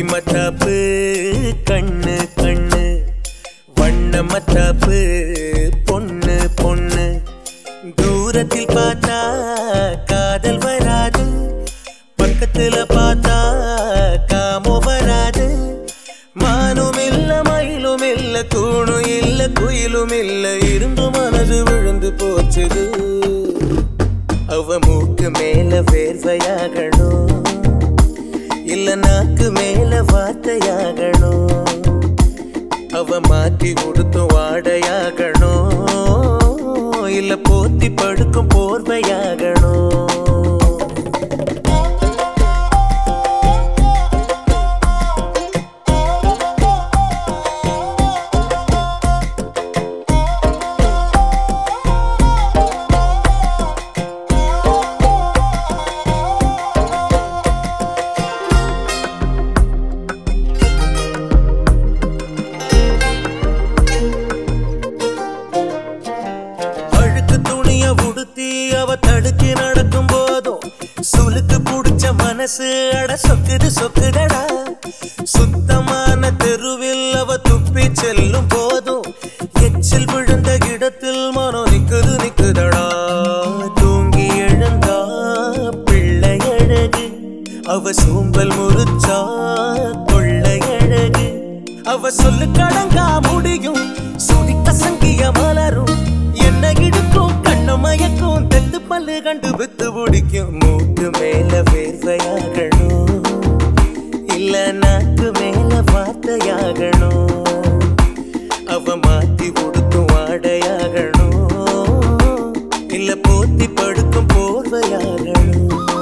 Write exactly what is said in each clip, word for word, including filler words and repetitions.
மத்தாப்பு கண்ணு கண்ணு வண்ண மத்தாப்பு பொண்ணு பொண்ணு தூரத்தில் பார்த்தா காதல் வராது பக்கத்துல பார்த்தா காமோ வராது மானும் இல்ல மயிலும் இல்ல தூணும் இல்ல குயிலும் இல்ல இருந்து மனது விழுந்து போச்சுது அவ மூக்கு மேல வேர்வையாகணும் இல்ல நாக்கு மேல வார்த்தையாகணும் அவ மாத்தி உடுத்தும் வாடையாகணும் இல்ல போத்தி படுக்கும் போர்வையாகணும் அவ தடுக்கி நடக்கும் போதும் சுளுக்கு புடிச்ச மனசு அட சொக்குது சொக்குதடா சுத்தமான தெருவில் அவ துப்பி செல்லும் போதும் எச்சில் விழுந்த இடத்தில் மனம் நிக்குது நிக்குதடா தூங்கி எழுந்தா பிள்ளை அழகு அவ சோம்பல் முறிச்சா கொள்ளை அழகு அவ சொல்லு கடங்கா முடியும் சுடி கசங்கிய மலரும் என்ன இடுக்கும் கண்ணு மயக்கும் தெத்து பல்லு கண்டு வித்து பிடிக்கும் மூக்கு மேல வேர்வையாகணும் இல்ல நாக்கு மேல வார்த்தையாகணும் அவ மாத்தி உடுத்தும் வாடையாகணும் இல்ல போத்தி படுக்கும் போர்வையாகணும்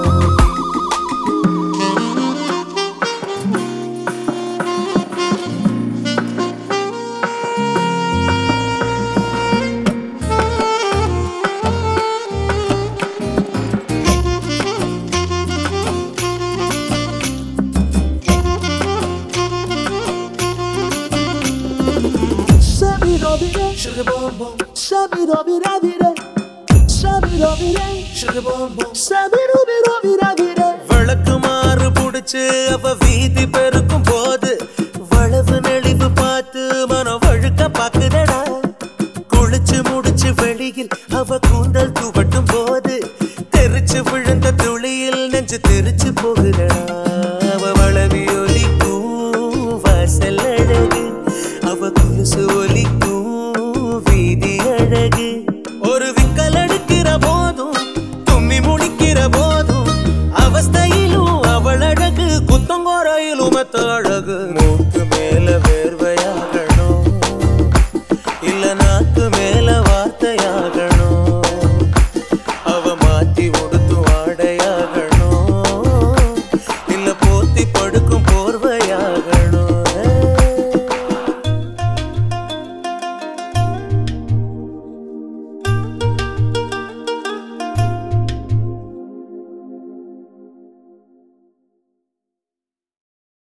Sugar boom boom, sabiro vira vira, sabiro vira, sugar boom boom, sabiro vira vira vira. வழக்கு மாறு புடிச்சு அவ வீதி பெருக்கும் போது வளவு நெளிவு பார்த்து மனம் வழுக்க பாக்குதடா குளிச்சு முடிச்சு வெளியில் அவ கூந்தல் துவட்டும் போது தெரிச்சு விழுந்த துளியில் நெஞ்சு தெரிச்சு போகுதடா அவ வளவி ஒலிக்கும் வாசல் அழகு அவ குலுசு ஒலிக்கும் வீதி அழகு ஒரு விக்கல் எடுக்கிற போதும் தும்மி முடிக்கிற போதும் அவஸ்தையிலும் அவள் அழகு குத்தங்கோரையிலும் மத்த அழகு மூக்கு